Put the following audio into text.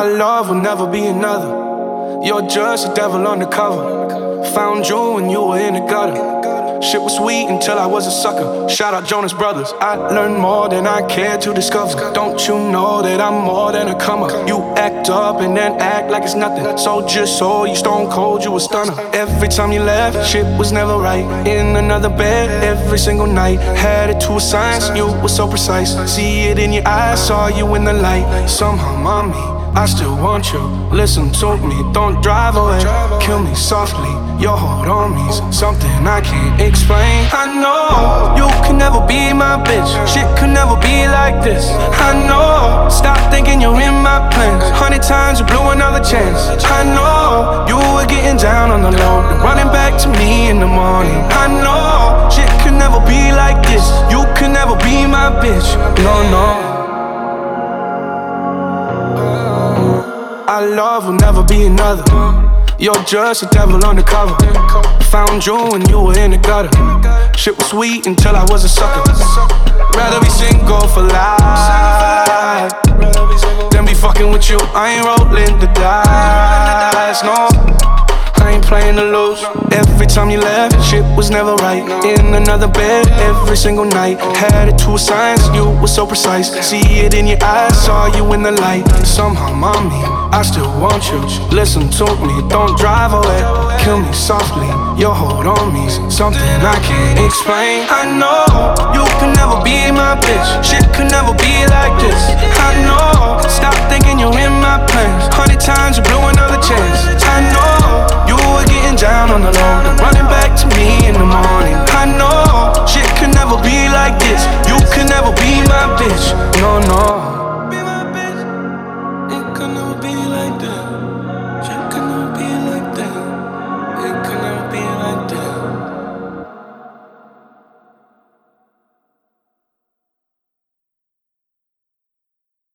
Our love will never be another. You're just a devil undercover. Found you when you were in the gutter. Shit was sweet until I was a sucker. Shout out Jonas Brothers. I learned more than I cared to discover. Don't you know that I'm more than a comer? You act up and then act like it's nothing. So just so you stone cold, you a stunner. Every time you left, shit was never right. In another bed every single night. Had it to a science, you were so precise. See it in your eyes, saw you in the light. Somehow, mommy, I still want you. Listen to me, don't drive away. Kill me softly, your hold on me's something I can't explain. I know you can never be my bitch. Shit could never be like this. I know, stop thinking you're in my plans. 100 times you blew another chance. I know, you were getting down on the low and running back to me in the morning. I know, shit could never be like this. You could never be my bitch. No, no. Our love will never be another. You're just a devil undercover. Found you when you were in the gutter. Shit was sweet until I was a sucker. Rather be single for life than be fucking with you. I ain't rolling the dice, no. I ain't playing to lose. Every time you left, shit was never right. In another bed every single night. Had it to a science, you were so precise. See it in your eyes, saw you in the light. Somehow, mommy, I still want you. Listen to me, don't drive away. Kill me softly, your hold on me's something I can't explain. I know, you can never be my bitch. Shit could never be like this. I know, stop thinking you're in my plans. 100 times you blew another chance. I know, you were getting down on the low and running back to me in the morning. I know, shit could never be like this. You could never be my bitch. No, no.